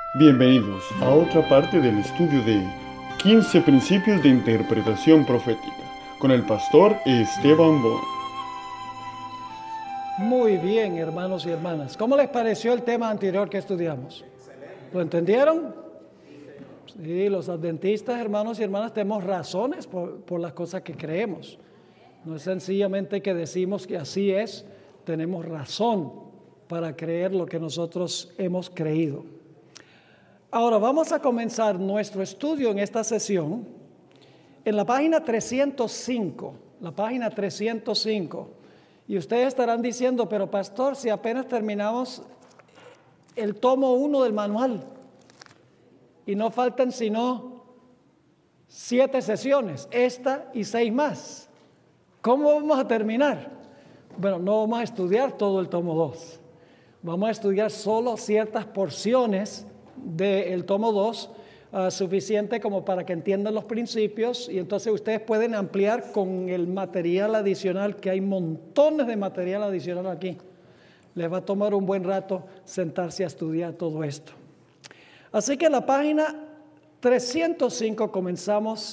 Bienvenidos a otra parte del estudio de 15 principios de interpretación profética con el pastor Esteban Bon. Muy bien, hermanos y hermanas. ¿Cómo les pareció el tema anterior que estudiamos? ¿Lo entendieron? Sí, los adventistas, hermanos y hermanas, tenemos razones por las cosas que creemos. No es sencillamente que decimos que así es, tenemos razón para creer lo que nosotros hemos creído. Ahora vamos a comenzar nuestro estudio en esta sesión en la página 305, Y ustedes estarán diciendo, pero pastor, si apenas terminamos el tomo 1 del manual y no faltan sino 7 sesiones, esta y 6 más. ¿Cómo vamos a terminar? Bueno, no vamos a estudiar todo el tomo 2. Vamos a estudiar solo ciertas porciones del tomo 2, suficiente como para que entiendan los principios, y entonces ustedes pueden ampliar con el material adicional, que hay montones de material adicional aquí. Les va a tomar un buen rato sentarse a estudiar todo esto. Así que en la página 305 comenzamos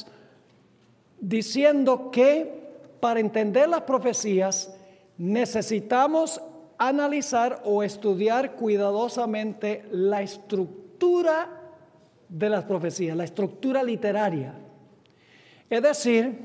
diciendo que para entender las profecías necesitamos analizar o estudiar cuidadosamente la estructura de las profecías, la estructura literaria. Es decir,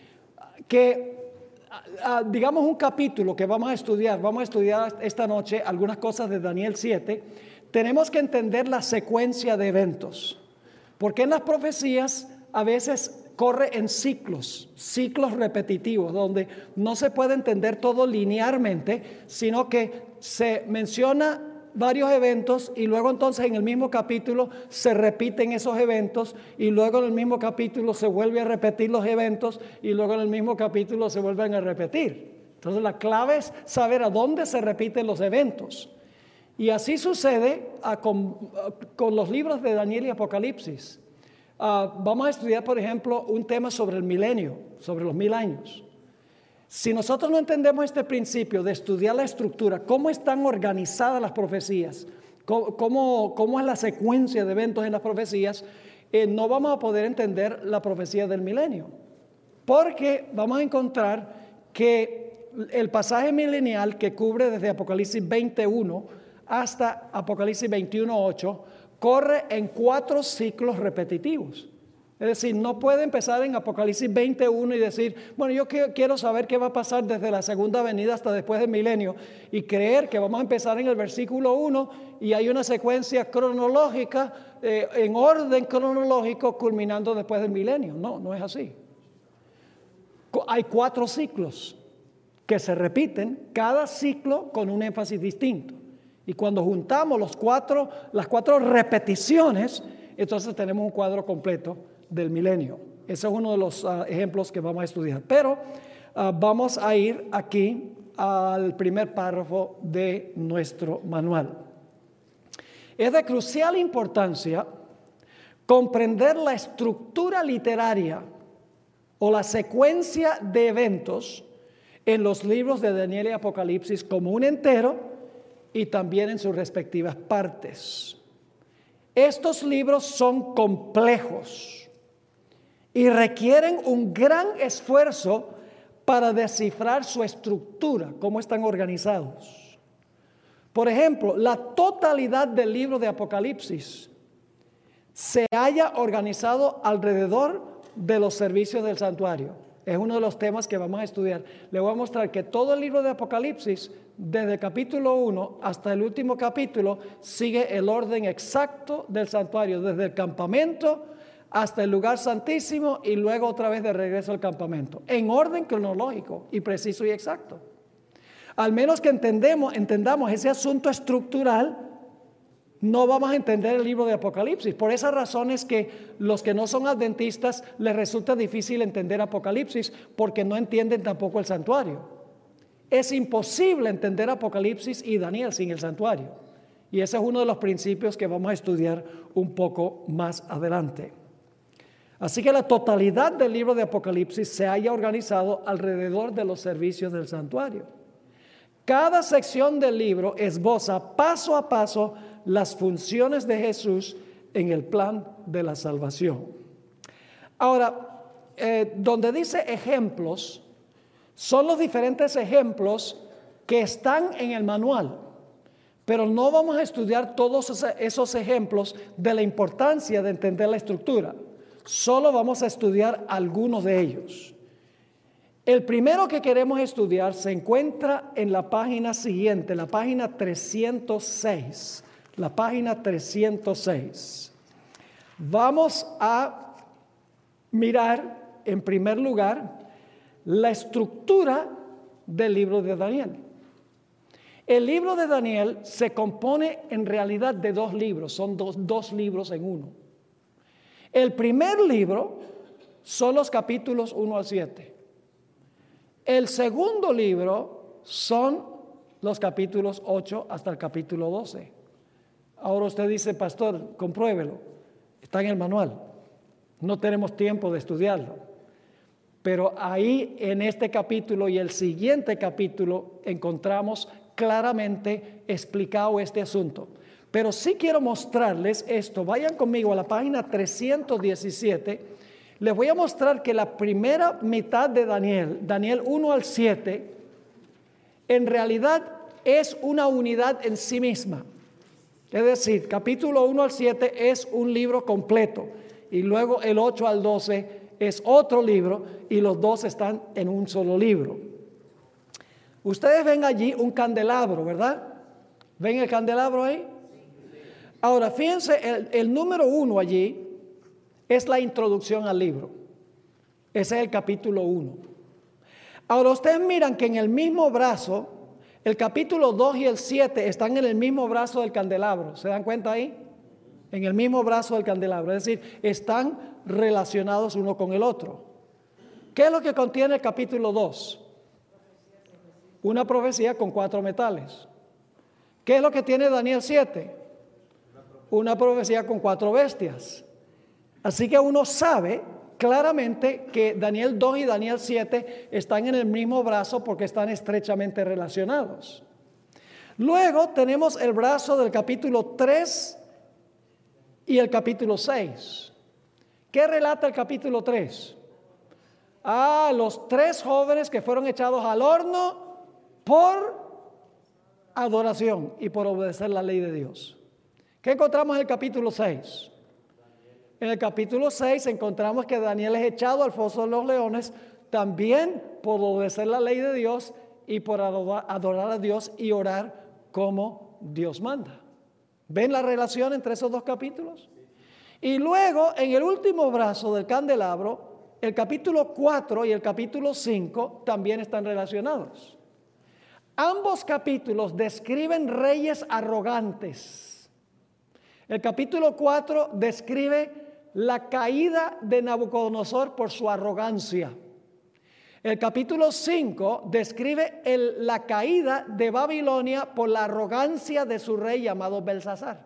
que digamos un capítulo que vamos a estudiar esta noche algunas cosas de Daniel 7, tenemos que entender la secuencia de eventos, porque en las profecías a veces corre en ciclos repetitivos, donde no se puede entender todo linealmente, sino que se menciona varios eventos y luego entonces en el mismo capítulo se repiten esos eventos y luego en el mismo capítulo se vuelve a repetir los eventos y luego en el mismo capítulo se vuelven a repetir. Entonces la clave es saber a dónde se repiten los eventos. Y así sucede con los libros de Daniel y Apocalipsis. Vamos a estudiar, por ejemplo, un tema sobre el milenio, sobre los 1000 años. Si nosotros no entendemos este principio de estudiar la estructura, cómo están organizadas las profecías, cómo es la secuencia de eventos en las profecías, no vamos a poder entender la profecía del milenio. Porque vamos a encontrar que el pasaje milenial que cubre desde Apocalipsis 21 hasta Apocalipsis 21:8 corre en 4 ciclos repetitivos. Es decir, no puede empezar en Apocalipsis 21 y decir, bueno, yo quiero saber qué va a pasar desde la segunda venida hasta después del milenio, y creer que vamos a empezar en el versículo 1 y hay una secuencia cronológica, en orden cronológico, culminando después del milenio. No es así. Hay 4 ciclos que se repiten, cada ciclo con un énfasis distinto. Y cuando juntamos las 4 repeticiones, entonces tenemos un cuadro completo del milenio. Ese es uno de los ejemplos que vamos a estudiar. Pero vamos a ir aquí al primer párrafo de nuestro manual. Es de crucial importancia comprender la estructura literaria o la secuencia de eventos en los libros de Daniel y Apocalipsis como un entero y también en sus respectivas partes. Estos libros son complejos y requieren un gran esfuerzo para descifrar su estructura, cómo están organizados. Por ejemplo, la totalidad del libro de Apocalipsis se halla organizado alrededor de los servicios del santuario. Es uno de los temas que vamos a estudiar. Le voy a mostrar que todo el libro de Apocalipsis, desde el capítulo 1 hasta el último capítulo, sigue el orden exacto del santuario, desde el campamento hasta el lugar santísimo y luego otra vez de regreso al campamento, en orden cronológico y preciso y exacto. Al menos que entendamos ese asunto estructural, no vamos a entender el libro de Apocalipsis. Por esa razón es que los que no son adventistas les resulta difícil entender Apocalipsis, porque no entienden tampoco el santuario. Es imposible entender Apocalipsis y Daniel sin el santuario. Y ese es uno de los principios que vamos a estudiar un poco más adelante. Así que la totalidad del libro de Apocalipsis se haya organizado alrededor de los servicios del santuario. Cada sección del libro esboza paso a paso las funciones de Jesús en el plan de la salvación. Ahora, donde dice ejemplos, son los diferentes ejemplos que están en el manual, pero no vamos a estudiar todos esos ejemplos de la importancia de entender la estructura. Solo vamos a estudiar algunos de ellos. El primero que queremos estudiar se encuentra en la página siguiente, la página 306. La página 306. Vamos a mirar, en primer lugar, la estructura del libro de Daniel. El libro de Daniel se compone en realidad de dos libros, son dos libros en uno. El primer libro son los capítulos 1 al 7. El segundo libro son los capítulos 8 hasta el capítulo 12. Ahora usted dice, pastor, compruébelo, está en el manual. No tenemos tiempo de estudiarlo. Pero ahí en este capítulo y el siguiente capítulo encontramos claramente explicado este asunto. Pero sí quiero mostrarles esto. Vayan conmigo a la página 317. Les voy a mostrar que la primera mitad de Daniel 1 al 7, en realidad es una unidad en sí misma. Es decir, capítulo 1 al 7 es un libro completo y luego el 8 al 12 es otro libro y los dos están en un solo libro. Ustedes ven allí un candelabro, ¿verdad? ¿Ven el candelabro ahí? Ahora, fíjense, el número 1 allí es la introducción al libro. Ese es el capítulo 1. Ahora, ustedes miran que en el mismo brazo, el capítulo 2 y el 7 están en el mismo brazo del candelabro. ¿Se dan cuenta ahí? En el mismo brazo del candelabro. Es decir, están relacionados uno con el otro. ¿Qué es lo que contiene el capítulo 2? Una profecía con 4 metales. ¿Qué es lo que tiene Daniel 7? Una profecía con 4 bestias. Así que uno sabe claramente que Daniel 2 y Daniel 7 están en el mismo brazo porque están estrechamente relacionados. Luego tenemos el brazo del capítulo 3 y el capítulo 6. ¿Qué relata el capítulo 3? Los 3 jóvenes que fueron echados al horno por adoración y por obedecer la ley de Dios. ¿Qué encontramos en el capítulo 6? En el capítulo 6 encontramos que Daniel es echado al foso de los leones también por obedecer la ley de Dios y por adorar a Dios y orar como Dios manda. ¿Ven la relación entre esos dos capítulos? Y luego en el último brazo del candelabro, el capítulo 4 y el capítulo 5 también están relacionados. Ambos capítulos describen reyes arrogantes. El capítulo 4 describe la caída de Nabucodonosor por su arrogancia. El capítulo 5 describe la caída de Babilonia por la arrogancia de su rey llamado Belsasar.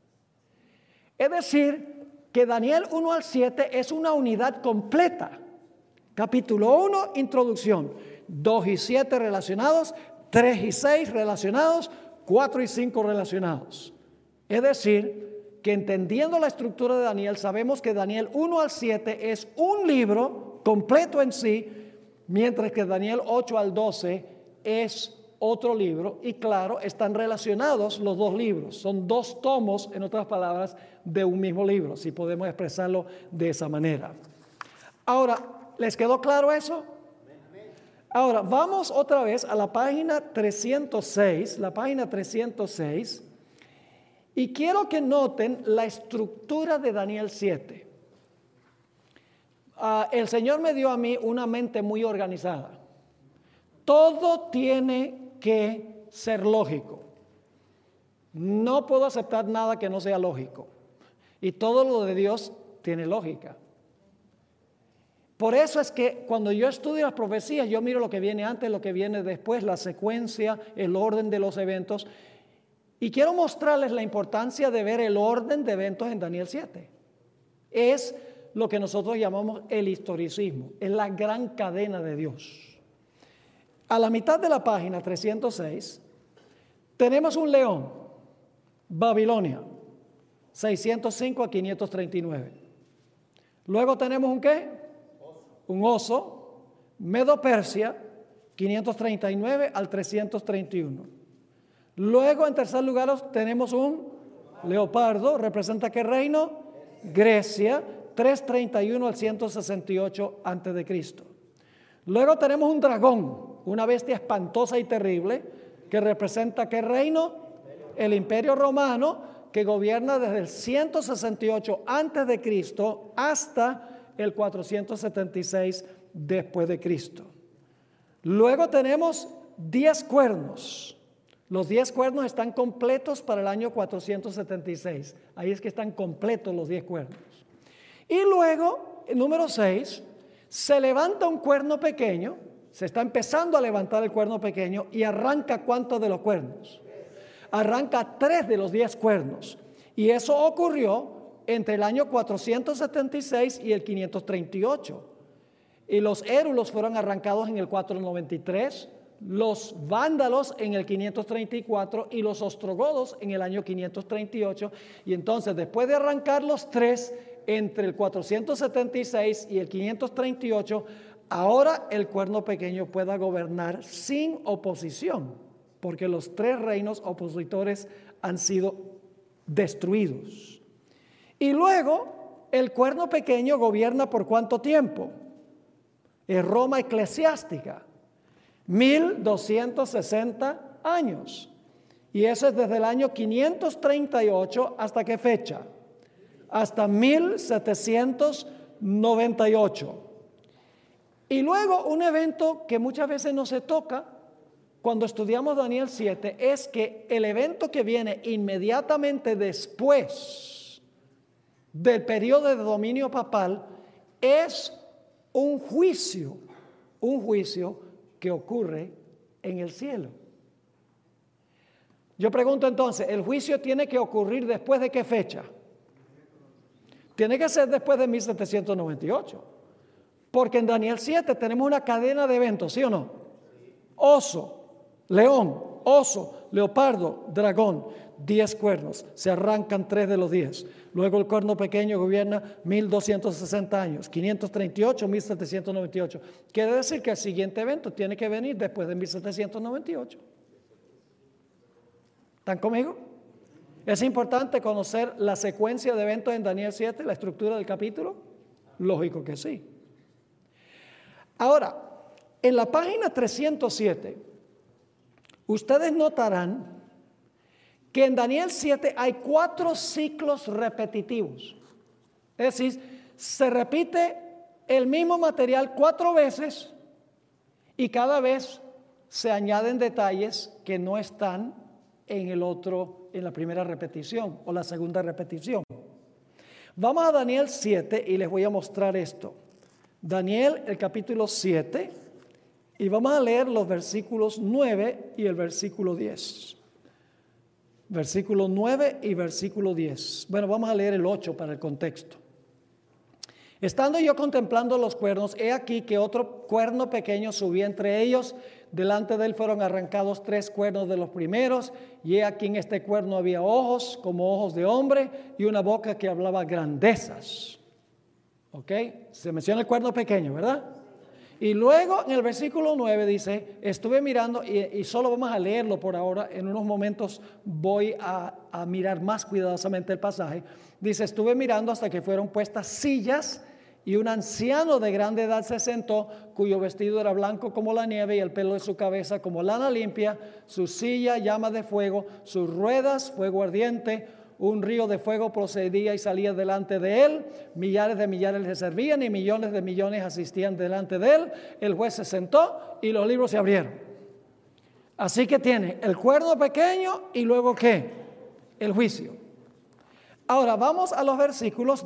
Es decir, que Daniel 1 al 7 es una unidad completa. Capítulo 1, introducción. 2 y 7 relacionados, 3 y 6 relacionados, 4 y 5 relacionados. Es decir, que entendiendo la estructura de Daniel, sabemos que Daniel 1 al 7 es un libro completo en sí, mientras que Daniel 8 al 12 es otro libro, y claro, están relacionados los dos libros. Son 2 tomos, en otras palabras, de un mismo libro, si podemos expresarlo de esa manera. Ahora, ¿les quedó claro eso? Ahora, vamos otra vez a la página 306, y quiero que noten la estructura de Daniel 7. El Señor me dio a mí una mente muy organizada. Todo tiene que ser lógico. No puedo aceptar nada que no sea lógico. Y todo lo de Dios tiene lógica. Por eso es que cuando yo estudio las profecías, yo miro lo que viene antes, lo que viene después, la secuencia, el orden de los eventos. Y quiero mostrarles la importancia de ver el orden de eventos en Daniel 7. Es lo que nosotros llamamos el historicismo, es la gran cadena de Dios. A la mitad de la página 306 tenemos un león. Babilonia, 605 a 539. Luego tenemos un ¿qué? Un oso, Medo-Persia, 539 al 331. Luego, en tercer lugar, tenemos un leopardo. ¿Representa qué reino? Grecia, 331 al 168 antes de Cristo. Luego tenemos un dragón, una bestia espantosa y terrible, que representa qué reino? El Imperio Romano, que gobierna desde el 168 antes de Cristo hasta el 476 después de Cristo. Luego tenemos 10 cuernos. Los 10 cuernos están completos para el año 476. Ahí es que están completos los 10 cuernos. Y luego, el número 6, se levanta un cuerno pequeño, se está empezando a levantar el cuerno pequeño y arranca ¿cuántos de los cuernos? Arranca 3 de los 10 cuernos. Y eso ocurrió entre el año 476 y el 538. Y los érulos fueron arrancados en el 493, los vándalos en el 534 y los ostrogodos en el año 538. Y entonces, después de arrancar los 3 entre el 476 y el 538, ahora el cuerno pequeño pueda gobernar sin oposición, porque los 3 reinos opositores han sido destruidos. Y luego el cuerno pequeño gobierna ¿por cuánto tiempo? Es Roma eclesiástica, 1260 años. Y eso es desde el año 538 ¿hasta qué fecha? Hasta 1798. Y luego un evento que muchas veces no se toca cuando estudiamos Daniel 7 es que el evento que viene inmediatamente después del periodo de dominio papal es un juicio que ocurre en el cielo. Yo pregunto entonces, ¿el juicio tiene que ocurrir después de qué fecha? Tiene que ser después de 1798, porque en Daniel 7 tenemos una cadena de eventos, ¿sí o no? Oso, león, oso, leopardo, dragón, 10 cuernos, se arrancan 3 de los 10. Luego el cuerno pequeño gobierna 1260 años, 538, 1798. Quiere decir que el siguiente evento tiene que venir después de 1798. ¿Están conmigo? ¿Es importante conocer la secuencia de eventos en Daniel 7, la estructura del capítulo? Lógico que sí. Ahora, en la página 307, ustedes notarán que en Daniel 7 hay 4 ciclos repetitivos. Es decir, se repite el mismo material 4 veces y cada vez se añaden detalles que no están en la primera repetición o la segunda repetición. Vamos a Daniel 7 y les voy a mostrar esto. Daniel, el capítulo 7, y vamos a leer los versículos 9 y el versículo 10. Versículo 9 y versículo 10. Bueno, vamos a leer el 8 para el contexto. Estando yo contemplando los cuernos, he aquí que otro cuerno pequeño subía entre ellos. Delante de él fueron arrancados 3 cuernos de los primeros, y he aquí en este cuerno había ojos como ojos de hombre y una boca que hablaba grandezas. ¿Ok? Se menciona el cuerno pequeño, ¿verdad? Y luego en el versículo 9 dice, estuve mirando, y solo vamos a leerlo por ahora, en unos momentos voy a mirar más cuidadosamente el pasaje. Dice, estuve mirando hasta que fueron puestas sillas, y un anciano de grande edad se sentó, cuyo vestido era blanco como la nieve y el pelo de su cabeza como lana limpia, su silla llama de fuego, sus ruedas fuego ardiente. Un río de fuego procedía y salía delante de él, millares de millares le servían y millones de millones asistían delante de él. El juez se sentó y los libros se abrieron. Así que tiene el cuerno pequeño y luego ¿qué? El juicio. Ahora vamos a los versículos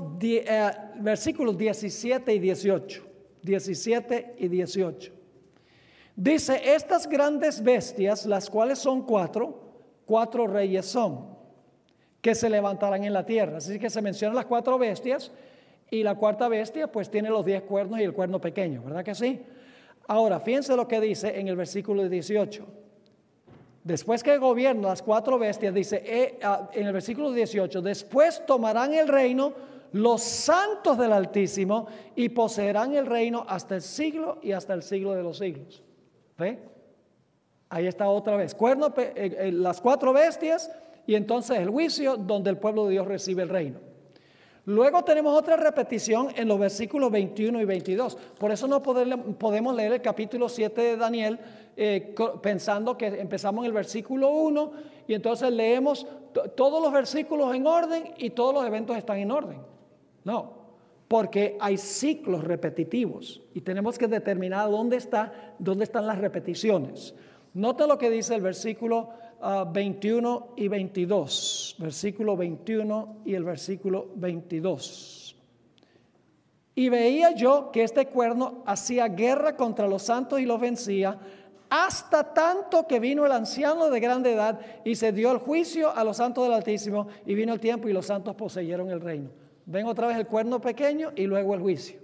17 y 18. 17 y 18. Dice, estas grandes bestias, las cuales son 4 reyes son, que se levantarán en la tierra. Así que se mencionan las 4 bestias y la cuarta bestia pues tiene los 10 cuernos y el cuerno pequeño, ¿verdad que sí? Ahora, fíjense lo que dice en el versículo 18. Después que gobierna las 4 bestias, dice en el versículo 18, después tomarán el reino los santos del Altísimo y poseerán el reino hasta el siglo y hasta el siglo de los siglos. ¿Ve? Ahí está otra vez. Las 4 bestias y entonces el juicio donde el pueblo de Dios recibe el reino. Luego tenemos otra repetición en los versículos 21 y 22. Por eso no podemos leer el capítulo 7 de Daniel pensando que empezamos en el versículo 1 y entonces leemos todos los versículos en orden y todos los eventos están en orden. No, porque hay ciclos repetitivos y tenemos que determinar dónde están las repeticiones. Nota lo que dice el versículo 21 y 22. Versículo 21 y el versículo 22. Y veía yo que este cuerno hacía guerra contra los santos y los vencía, hasta tanto que vino el anciano de grande edad y se dio el juicio a los santos del Altísimo, y vino el tiempo y los santos poseyeron el reino. Ven otra vez el cuerno pequeño y luego el juicio.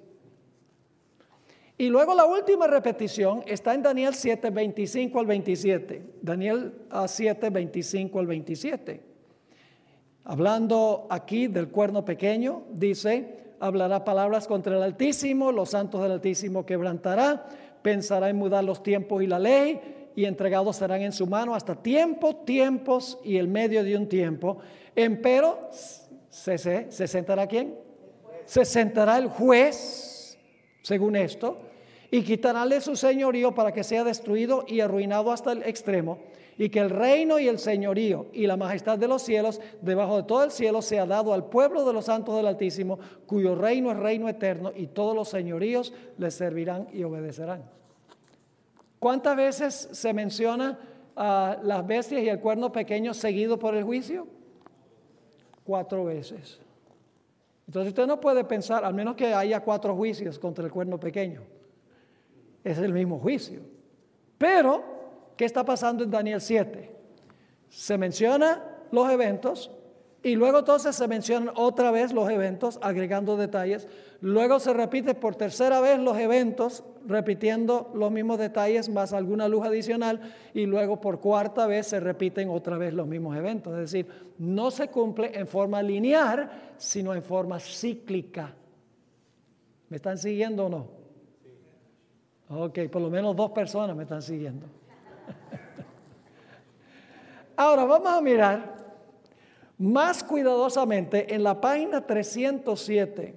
Y luego la última repetición está en Daniel 7, 25 al 27. Daniel 7, 25 al 27. Hablando aquí del cuerno pequeño, dice, hablará palabras contra el Altísimo, los santos del Altísimo quebrantará, pensará en mudar los tiempos y la ley, y entregados serán en su mano hasta tiempos y el medio de un tiempo. Empero, ¿se sentará quién? Se sentará el juez, según esto, y quitaránle su señorío para que sea destruido y arruinado hasta el extremo, y que el reino y el señorío y la majestad de los cielos, debajo de todo el cielo, sea dado al pueblo de los santos del Altísimo, cuyo reino es reino eterno, y todos los señoríos les servirán y obedecerán. ¿Cuántas veces se menciona las bestias y el cuerno pequeño seguido por el juicio? 4 veces. Entonces usted no puede pensar, al menos que haya 4 juicios contra el cuerno pequeño. Es el mismo juicio. Pero, ¿qué está pasando en Daniel 7? Se menciona los eventos y luego entonces se mencionan otra vez los eventos, agregando detalles. Luego se repite por tercera vez los eventos, repitiendo los mismos detalles más alguna luz adicional, y luego por cuarta vez se repiten otra vez los mismos eventos. Es decir, no se cumple en forma lineal, sino en forma cíclica. ¿Me están siguiendo o no? Ok, por lo menos 2 personas me están siguiendo. Ahora vamos a mirar más cuidadosamente en la página 307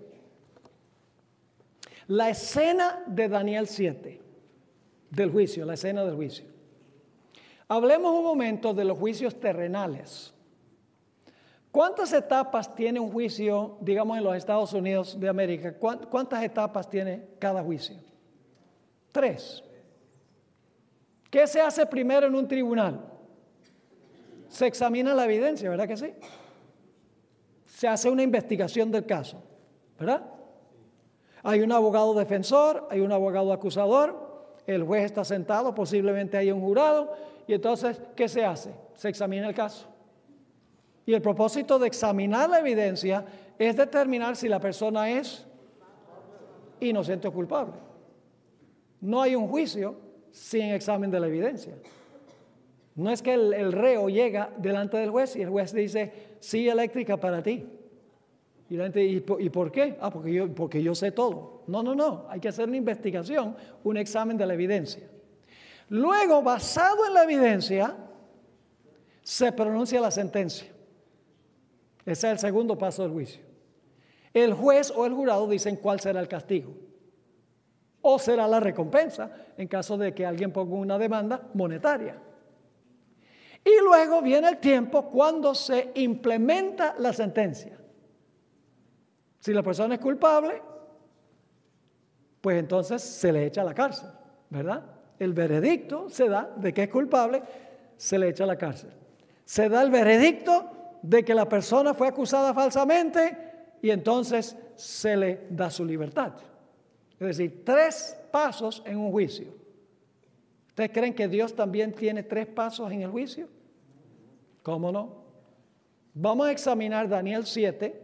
la escena de Daniel 7, del juicio, la escena del juicio. Hablemos un momento de los juicios terrenales. ¿Cuántas etapas tiene un juicio, digamos, en los Estados Unidos de América? ¿Cuántas etapas tiene cada juicio? 3. ¿Qué se hace primero en un tribunal? Se examina la evidencia, ¿verdad que sí? Se hace una investigación del caso, ¿verdad? Hay un abogado defensor, hay un abogado acusador, el juez está sentado, posiblemente hay un jurado, y entonces, ¿qué se hace? Se examina el caso. Y el propósito de examinar la evidencia es determinar si la persona es inocente o culpable. No hay un juicio sin examen de la evidencia. No es que el reo llega delante del juez y el juez dice, sí, eléctrica para ti. Y la gente, ¿y por qué? Porque yo sé todo. No. Hay que hacer una investigación, un examen de la evidencia. Luego, basado en la evidencia, se pronuncia la sentencia. Ese es el segundo paso del juicio. El juez o el jurado dicen cuál será el castigo. O será la recompensa en caso de que alguien ponga una demanda monetaria. Y luego viene el tiempo cuando se implementa la sentencia. Si la persona es culpable, pues entonces se le echa a la cárcel, ¿verdad? El veredicto se da de que es culpable, se le echa a la cárcel. Se da el veredicto de que la persona fue acusada falsamente y entonces se le da su libertad. Es decir, 3 pasos en un juicio. ¿Ustedes creen que Dios también tiene 3 pasos en el juicio? ¿Cómo no? Vamos a examinar Daniel 7,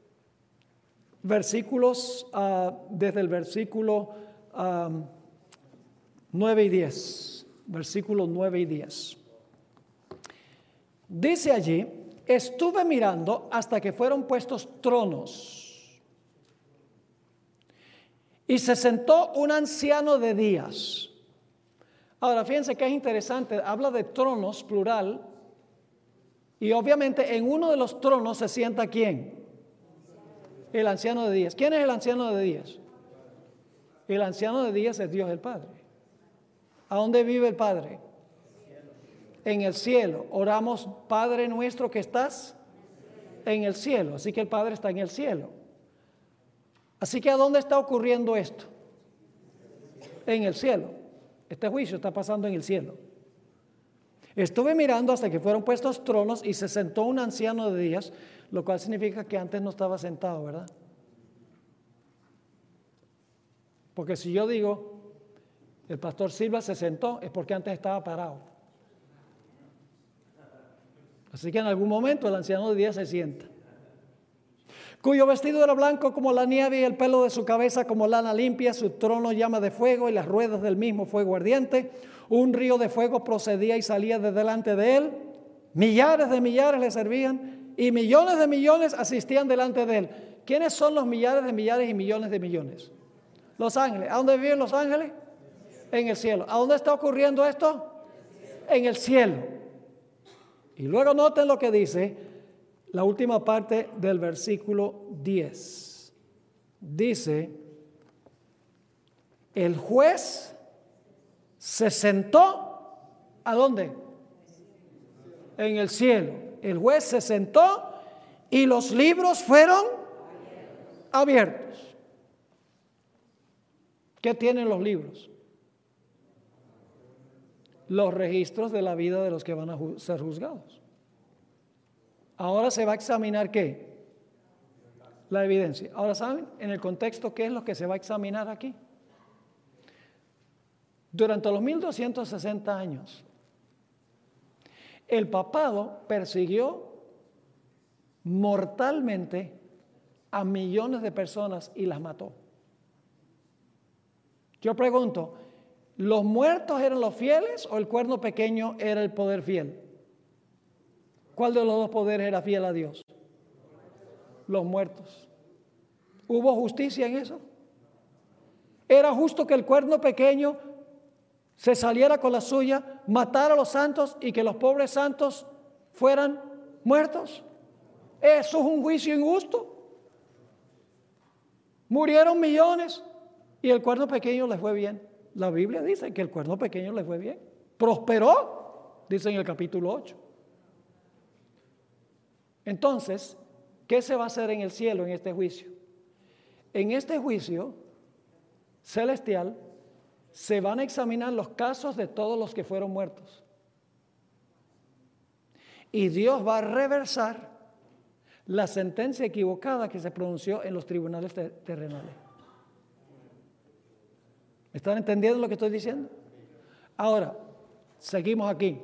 versículos, desde el versículo 9 y 10. Versículos 9 y 10. Dice allí, estuve mirando hasta que fueron puestos tronos. Y se sentó un anciano de días. Ahora, fíjense que es interesante, habla de tronos, plural, y obviamente en uno de los tronos se sienta ¿quién? El anciano de días. ¿Quién es el anciano de días? El anciano de días es Dios el Padre. ¿A dónde vive el Padre? En el cielo. Oramos, Padre nuestro que estás en el cielo. Así que el Padre está en el cielo. Así que ¿a dónde está ocurriendo esto? En el cielo. Este juicio está pasando en el cielo. Estuve mirando hasta que fueron puestos tronos y se sentó un anciano de días, lo cual significa que antes no estaba sentado, ¿verdad? Porque si yo digo, el pastor Silva se sentó, es porque antes estaba parado. Así que en algún momento el anciano de días se sienta. Cuyo vestido era blanco como la nieve y el pelo de su cabeza como lana limpia, su trono llama de fuego y las ruedas del mismo fuego ardiente. Un río de fuego procedía y salía de delante de él. Millares de millares le servían y millones de millones asistían delante de él. ¿Quiénes son los millares de millares y millones de millones? Los ángeles. ¿A dónde viven los ángeles? En el cielo. ¿A dónde está ocurriendo esto? En el cielo. Y luego noten lo que dice la última parte del versículo 10. Dice, el juez se sentó, ¿a dónde? En el cielo. El juez se sentó y los libros fueron abiertos. ¿Qué tienen los libros? Los registros de la vida de los que van a ser juzgados. Ahora se va a examinar ¿qué? La evidencia. Ahora, ¿saben? En el contexto, ¿qué es lo que se va a examinar aquí? Durante los 1260 años, el papado persiguió mortalmente a millones de personas y las mató. Yo pregunto, ¿los muertos eran los fieles o el cuerno pequeño era el poder fiel? ¿Cuál de los dos poderes era fiel a Dios? Los muertos. ¿Hubo justicia en eso? ¿Era justo que el cuerno pequeño se saliera con la suya, matara a los santos y que los pobres santos fueran muertos? ¿Eso es un juicio injusto? Murieron millones y el cuerno pequeño les fue bien. La Biblia dice que el cuerno pequeño les fue bien. Prosperó, dice en el capítulo 8. Entonces, ¿qué se va a hacer en el cielo en este juicio? En este juicio celestial se van a examinar los casos de todos los que fueron muertos. Y Dios va a reversar la sentencia equivocada que se pronunció en los tribunales terrenales. ¿Están entendiendo lo que estoy diciendo? Ahora, seguimos aquí.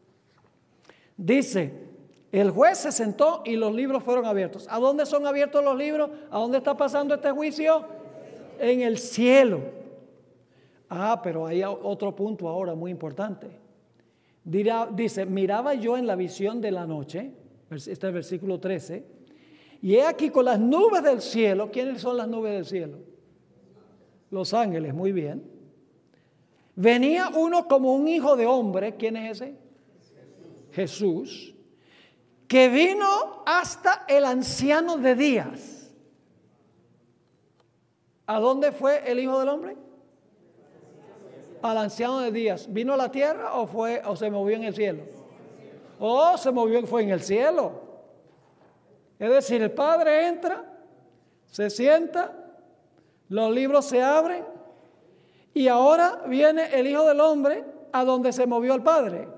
Dice, el juez se sentó y los libros fueron abiertos. ¿A dónde son abiertos los libros? ¿A dónde está pasando este juicio? En el cielo. Pero hay otro punto ahora muy importante. Dice, miraba yo en la visión de la noche, este es el versículo 13, y he aquí con las nubes del cielo. ¿Quiénes son las nubes del cielo? Los ángeles, muy bien. Venía uno como un hijo de hombre. ¿Quién es ese? Jesús. Que vino hasta el anciano de días. ¿A dónde fue el hijo del hombre? Al anciano de días. ¿Vino a la tierra o se movió en el cielo? Se movió, fue en el cielo. Es decir, el Padre entra, se sienta, los libros se abren y ahora viene el Hijo del Hombre a donde se movió el Padre.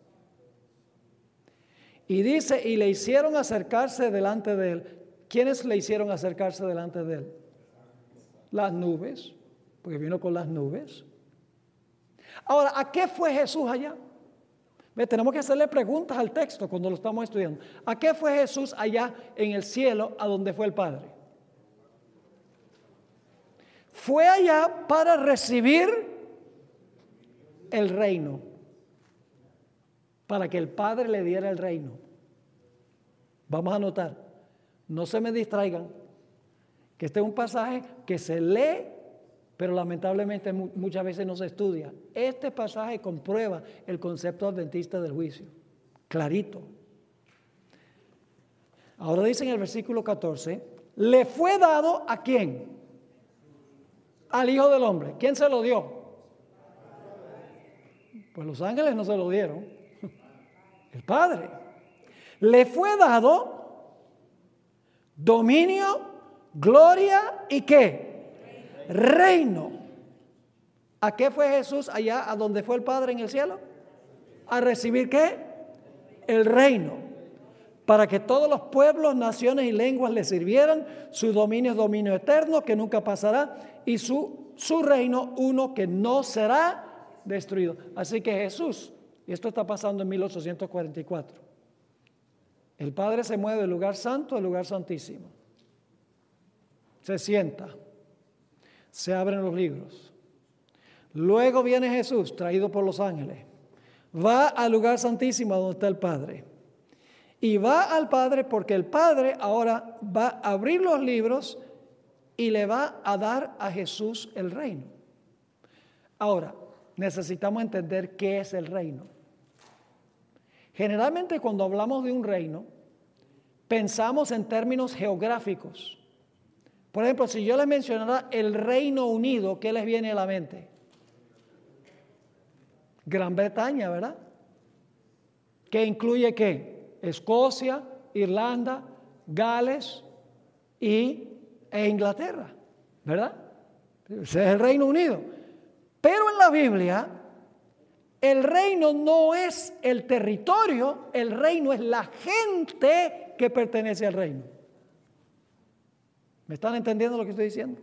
Y dice, y le hicieron acercarse delante de él. ¿Quiénes le hicieron acercarse delante de él? Las nubes, porque vino con las nubes. Ahora, ¿a qué fue Jesús allá? Tenemos que hacerle preguntas al texto cuando lo estamos estudiando. ¿A qué fue Jesús allá en el cielo a donde fue el Padre? Fue allá para recibir el reino. para que el Padre le diera el reino. Vamos a anotar, no se me distraigan, que este es un pasaje que se lee, pero lamentablemente muchas veces no se estudia. Este pasaje comprueba el concepto adventista del juicio, clarito. Ahora dice en el versículo 14, le fue dado ¿a quién? Al Hijo del Hombre. ¿Quién se lo dio? Pues los ángeles no se lo dieron, el Padre. Le fue dado dominio, gloria y ¿qué? Reino. ¿A qué fue Jesús allá, a donde fue el Padre en el cielo? ¿A recibir qué? El reino. Para que todos los pueblos, naciones y lenguas le sirvieran. Su dominio es dominio eterno que nunca pasará, y su reino uno que no será destruido. Así que Jesús, y esto está pasando en 1844, el Padre se mueve del lugar santo al lugar santísimo, se sienta, se abren los libros, luego viene Jesús traído por los ángeles, va al lugar santísimo donde está el Padre, y va al Padre porque el Padre ahora va a abrir los libros y le va a dar a Jesús el reino. Ahora, necesitamos entender qué es el reino. Generalmente cuando hablamos de un reino, pensamos en términos geográficos. Por ejemplo, si yo les mencionara el Reino Unido, ¿qué les viene a la mente? Gran Bretaña, ¿verdad? ¿Qué incluye qué? Escocia, Irlanda, Gales e Inglaterra, ¿verdad? Ese es el Reino Unido. Pero en la Biblia, el reino no es el territorio, el reino es la gente que pertenece al reino. ¿Me están entendiendo lo que estoy diciendo?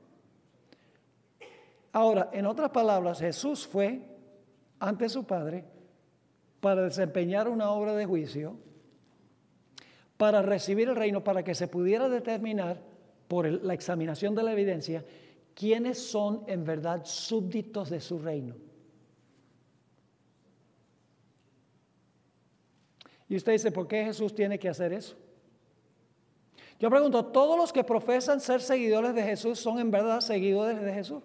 Ahora, en otras palabras, Jesús fue ante su Padre para desempeñar una obra de juicio, para recibir el reino, para que se pudiera determinar por la examinación de la evidencia quiénes son en verdad súbditos de su reino. Y usted dice, ¿por qué Jesús tiene que hacer eso? Yo pregunto, ¿todos los que profesan ser seguidores de Jesús son en verdad seguidores de Jesús?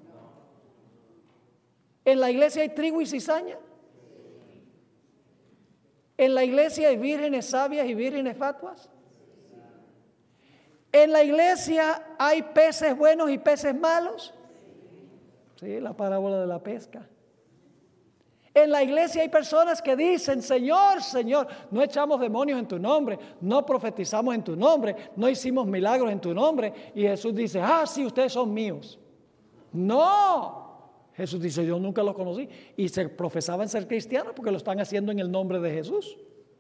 ¿En la iglesia hay trigo y cizaña? ¿En la iglesia hay vírgenes sabias y vírgenes fatuas? ¿En la iglesia hay peces buenos y peces malos? Sí, la parábola de la pesca. En la iglesia hay personas que dicen, Señor, Señor, no echamos demonios en tu nombre, no profetizamos en tu nombre, no hicimos milagros en tu nombre. Y Jesús dice, sí, ustedes son míos. No, Jesús dice, yo nunca los conocí. Y se profesaban ser cristianos porque lo están haciendo en el nombre de Jesús.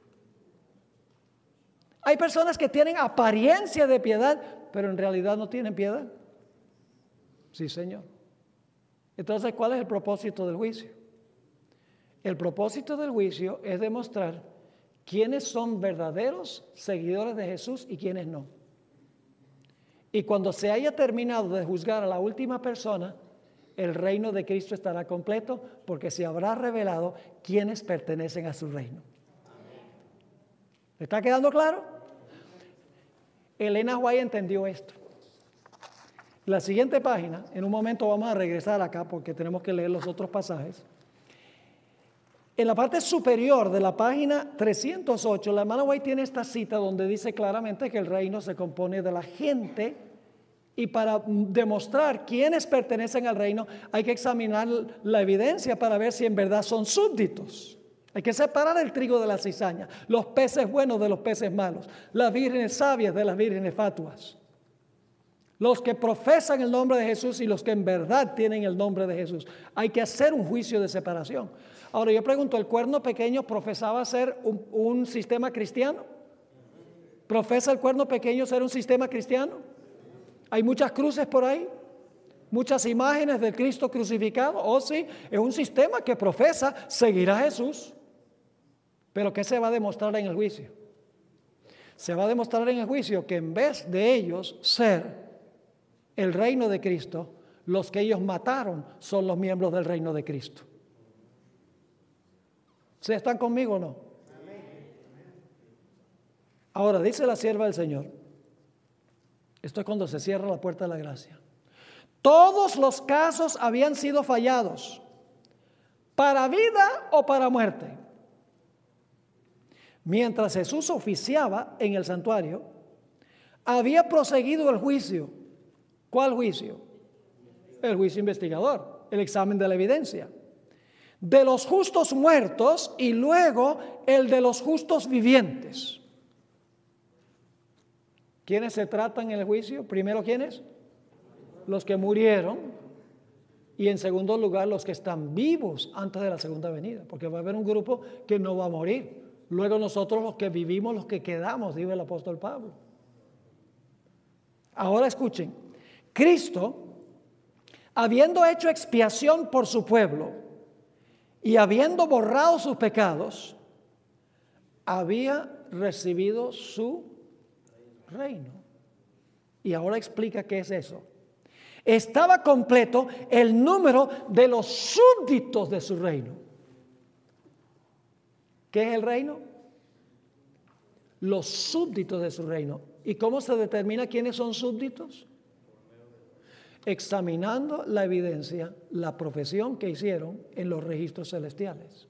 Hay personas que tienen apariencia de piedad, pero en realidad no tienen piedad. Sí, Señor. Entonces, ¿cuál es el propósito del juicio? El propósito del juicio es demostrar quiénes son verdaderos seguidores de Jesús y quiénes no. Y cuando se haya terminado de juzgar a la última persona, el reino de Cristo estará completo porque se habrá revelado quiénes pertenecen a su reino. ¿Le está quedando claro? Elena White entendió esto. La siguiente página, en un momento vamos a regresar acá porque tenemos que leer los otros pasajes. En la parte superior de la página 308, la hermana White tiene esta cita donde dice claramente que el reino se compone de la gente y para demostrar quiénes pertenecen al reino hay que examinar la evidencia para ver si en verdad son súbditos. Hay que separar el trigo de la cizaña, los peces buenos de los peces malos, las vírgenes sabias de las vírgenes fatuas. Los que profesan el nombre de Jesús y los que en verdad tienen el nombre de Jesús. Hay que hacer un juicio de separación. Ahora yo pregunto, ¿el cuerno pequeño profesaba ser un sistema cristiano? ¿Profesa el cuerno pequeño ser un sistema cristiano? ¿Hay muchas cruces por ahí? ¿Muchas imágenes del Cristo crucificado? Oh sí, es un sistema que profesa seguir a Jesús. ¿Pero qué se va a demostrar en el juicio? Se va a demostrar en el juicio que en vez de ellos ser el reino de Cristo, los que ellos mataron son los miembros del reino de Cristo. ¿Ustedes están conmigo o no? Ahora, dice la sierva del Señor, esto es cuando se cierra la puerta de la gracia. Todos los casos habían sido fallados, para vida o para muerte. Mientras Jesús oficiaba en el santuario, había proseguido el juicio. ¿Cuál juicio? El juicio investigador, el examen de la evidencia. De los justos muertos y luego el de los justos vivientes. ¿Quiénes se tratan en el juicio? Primero, ¿quiénes? Los que murieron. Y en segundo lugar, los que están vivos antes de la segunda venida. Porque va a haber un grupo que no va a morir. Luego nosotros los que vivimos, los que quedamos, dice el apóstol Pablo. Ahora escuchen. Cristo, habiendo hecho expiación por su pueblo y habiendo borrado sus pecados, había recibido su reino. Y ahora explica qué es eso. Estaba completo el número de los súbditos de su reino. ¿Qué es el reino? Los súbditos de su reino. ¿Y cómo se determina quiénes son súbditos? Examinando la evidencia, la profesión que hicieron en los registros celestiales.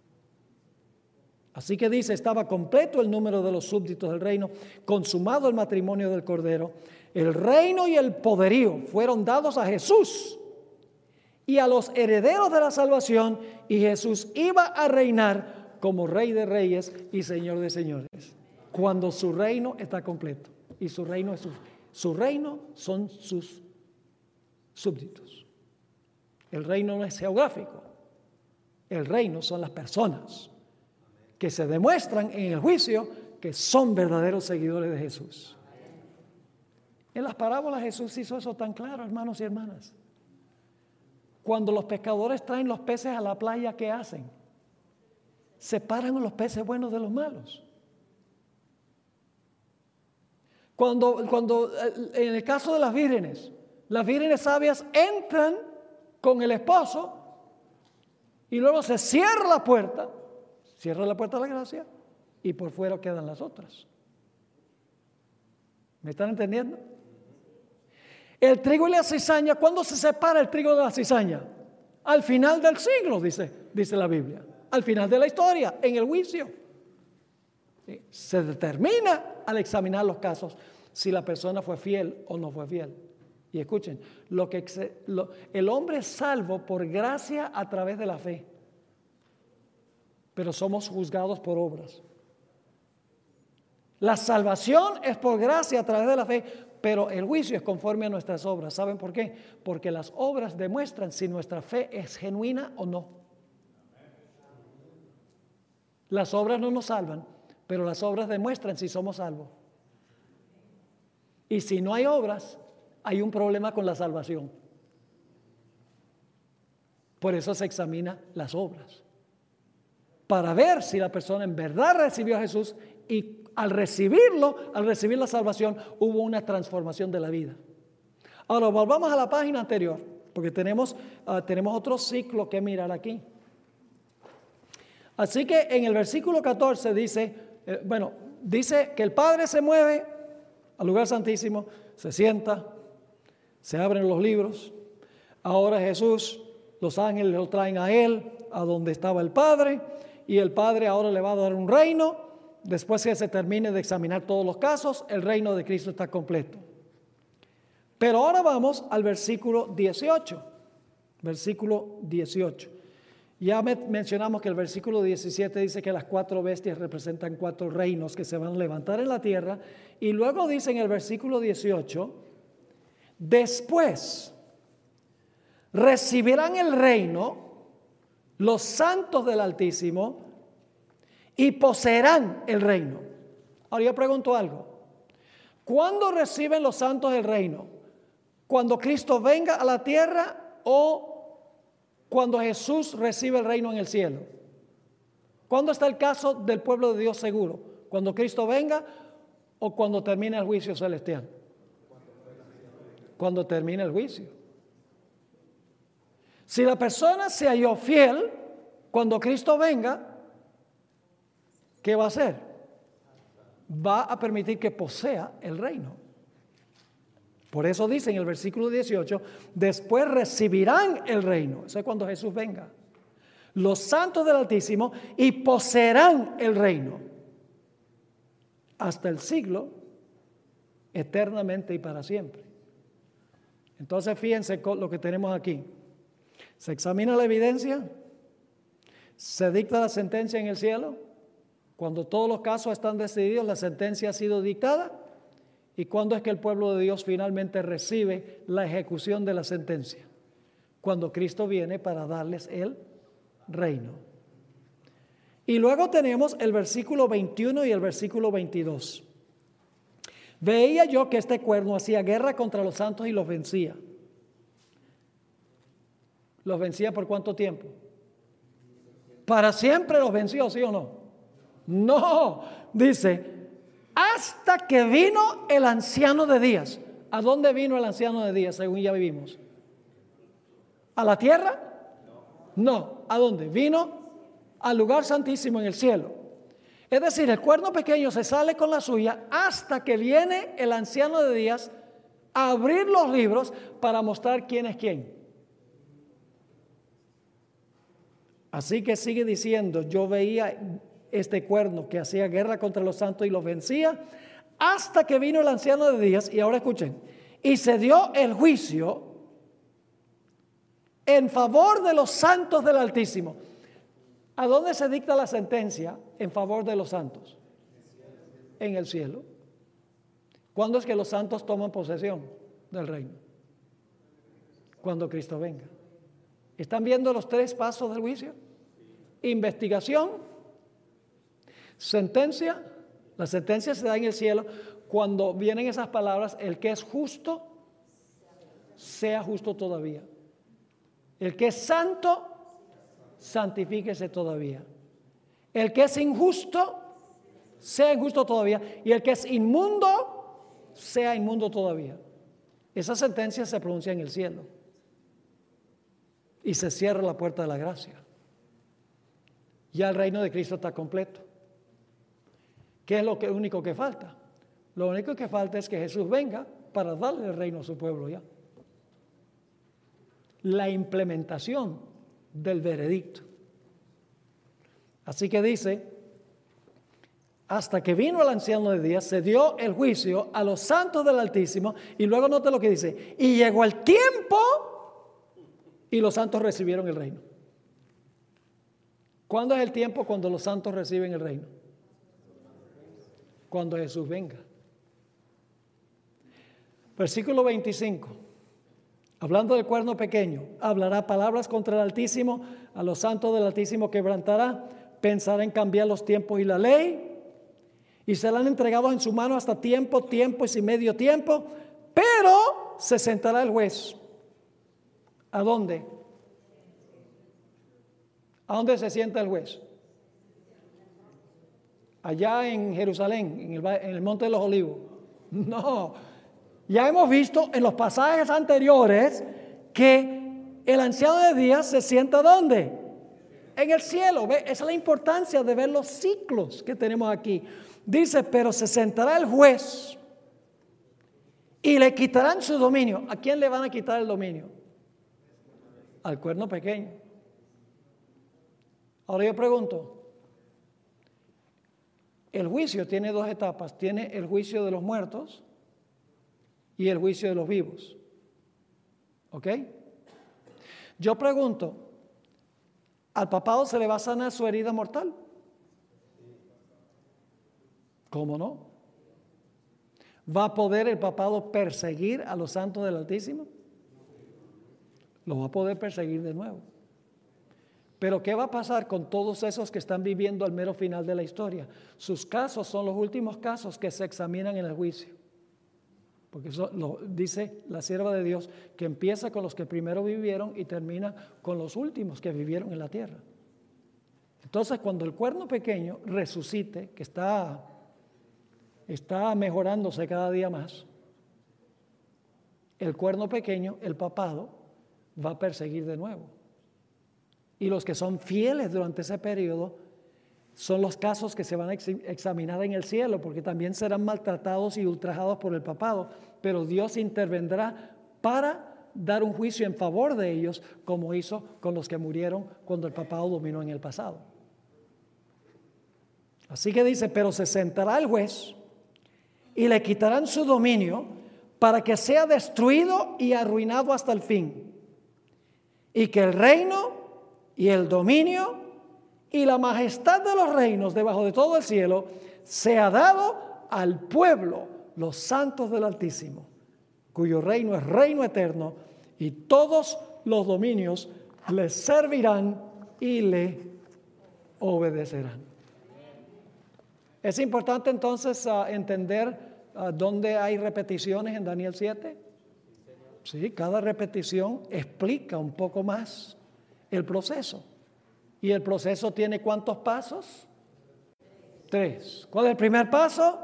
Así que dice, estaba completo el número de los súbditos del reino, consumado el matrimonio del Cordero. El reino y el poderío fueron dados a Jesús y a los herederos de la salvación, y Jesús iba a reinar como Rey de Reyes y Señor de Señores, cuando su reino está completo. Y su reino son sus súbditos. El reino no es geográfico, el reino son las personas que se demuestran en el juicio que son verdaderos seguidores de Jesús. En las parábolas Jesús hizo eso tan claro, hermanos y hermanas. Cuando los pescadores traen los peces a la playa, ¿qué hacen? Separan los peces buenos de los malos. Cuando en el caso de las vírgenes sabias entran con el esposo y luego se cierra la puerta de la gracia y por fuera quedan las otras. ¿Me están entendiendo? El trigo y la cizaña, ¿cuándo se separa el trigo de la cizaña? Al final del siglo, dice la Biblia. Al final de la historia, en el juicio. Se determina al examinar los casos si la persona fue fiel o no fue fiel. Y escuchen, el hombre es salvo por gracia a través de la fe, pero somos juzgados por obras. La salvación es por gracia a través de la fe, pero el juicio es conforme a nuestras obras. ¿Saben por qué? Porque las obras demuestran si nuestra fe es genuina o no. Las obras no nos salvan, pero las obras demuestran si somos salvos. Y si no hay obras, hay un problema con la salvación. Por eso se examina las obras, para ver si la persona en verdad recibió a Jesús y al recibir la salvación, hubo una transformación de la vida. Ahora volvamos a la página anterior, porque tenemos otro ciclo que mirar aquí. Así que en el versículo 14 dice que el Padre se mueve al lugar santísimo, se sienta, se abren los libros. Ahora Jesús, los ángeles lo traen a él, a donde estaba el Padre, y el Padre ahora le va a dar un reino. Después que se termine de examinar todos los casos, el reino de Cristo está completo. Pero ahora vamos al versículo 18. Versículo 18. Ya mencionamos que el versículo 17 dice que las 4 bestias representan 4 reinos que se van a levantar en la tierra. Y luego dice en el versículo 18, después recibirán el reino los santos del Altísimo y poseerán el reino. Ahora yo pregunto algo. ¿Cuándo reciben los santos el reino? ¿Cuando Cristo venga a la tierra o cuando Jesús recibe el reino en el cielo? ¿Cuándo está el caso del pueblo de Dios seguro? ¿Cuando Cristo venga o cuando termine el juicio celestial? Cuando termine el juicio. Si la persona se halló fiel cuando Cristo venga, ¿qué va a hacer? Va a permitir que posea el reino. Por eso dice en el versículo 18, después recibirán el reino. Eso es cuando Jesús venga. Los santos del Altísimo y poseerán el reino hasta el siglo, eternamente y para siempre. Entonces fíjense lo que tenemos aquí. Se examina la evidencia, se dicta la sentencia en el cielo. Cuando todos los casos están decididos, la sentencia ha sido dictada. ¿Y cuándo es que el pueblo de Dios finalmente recibe la ejecución de la sentencia? Cuando Cristo viene para darles el reino. Y luego tenemos el versículo 21 y el versículo 22. Veía yo que este cuerno hacía guerra contra los santos y los vencía. ¿Los vencía por cuánto tiempo? ¿Para siempre los venció, sí o no? No, dice, hasta que vino el anciano de días. ¿A dónde vino el anciano de días, según ya vivimos? ¿A la tierra? No. ¿A dónde? Vino al lugar santísimo en el cielo. Es decir, el cuerno pequeño se sale con la suya hasta que viene el anciano de días a abrir los libros para mostrar quién es quién. Así que sigue diciendo, yo veía este cuerno que hacía guerra contra los santos y los vencía, hasta que vino el anciano de días, y ahora escuchen, y se dio el juicio en favor de los santos del Altísimo. ¿A dónde se dicta la sentencia en favor de los santos? En el cielo. ¿Cuándo es que los santos toman posesión del reino? Cuando Cristo venga. ¿Están viendo los tres pasos del juicio? Investigación, sentencia. La sentencia se da en el cielo. Cuando vienen esas palabras, el que es justo, sea justo todavía. El que es santo, santifíquese todavía. El que es injusto, sea injusto todavía. Y el que es inmundo, sea inmundo todavía. Esa sentencia se pronuncia en el cielo. Y se cierra la puerta de la gracia. Ya el reino de Cristo está completo. ¿Qué es lo único que falta? Lo único que falta es que Jesús venga para darle el reino a su pueblo ya. La implementación del veredicto. Así que dice, hasta que vino el anciano de días, se dio el juicio a los santos del Altísimo, y luego note lo que dice, y llegó el tiempo y los santos recibieron el reino. ¿Cuándo es el tiempo cuando los santos reciben el reino? Cuando Jesús venga. Versículo 25. Hablando del cuerno pequeño, hablará palabras contra el Altísimo, a los santos del Altísimo quebrantará, pensará en cambiar los tiempos y la ley, y serán entregados en su mano hasta tiempo y medio tiempo, pero se sentará el juez. ¿A dónde? ¿A dónde se sienta el juez? Allá en Jerusalén, en el Monte de los Olivos. No, ya hemos visto en los pasajes anteriores que el anciano de días se sienta ¿dónde? En el cielo. ¿Ve? Esa es la importancia de ver los ciclos que tenemos aquí. Dice, pero se sentará el juez y le quitarán su dominio. ¿A quién le van a quitar el dominio? Al cuerno pequeño. Ahora yo pregunto, el juicio tiene dos etapas. Tiene el juicio de los muertos y el juicio de los vivos. ¿Ok? Yo pregunto, ¿al papado se le va a sanar su herida mortal? ¿Cómo no? ¿Va a poder el papado perseguir a los santos del Altísimo? Lo va a poder perseguir de nuevo. Pero ¿qué va a pasar con todos esos que están viviendo al mero final de la historia? Sus casos son los últimos casos que se examinan en el juicio. Porque eso lo dice la sierva de Dios, que empieza con los que primero vivieron y termina con los últimos que vivieron en la tierra. Entonces, cuando el cuerno pequeño resucite, que está mejorándose cada día más, el cuerno pequeño, el papado, va a perseguir de nuevo. Y los que son fieles durante ese periodo son los casos que se van a examinar en el cielo, porque también serán maltratados y ultrajados por el papado, pero Dios intervendrá para dar un juicio en favor de ellos, como hizo con los que murieron cuando el papado dominó en el pasado. Así que dice, pero se sentará el juez y le quitarán su dominio para que sea destruido y arruinado hasta el fin, y que el reino y el dominio y la majestad de los reinos debajo de todo el cielo sea dado al pueblo, los santos del Altísimo, cuyo reino es reino eterno, y todos los dominios le servirán y le obedecerán. Es importante entonces entender dónde hay repeticiones en Daniel 7. Sí, cada repetición explica un poco más el proceso. ¿Y el proceso tiene cuántos pasos? 3. ¿Cuál es el primer paso?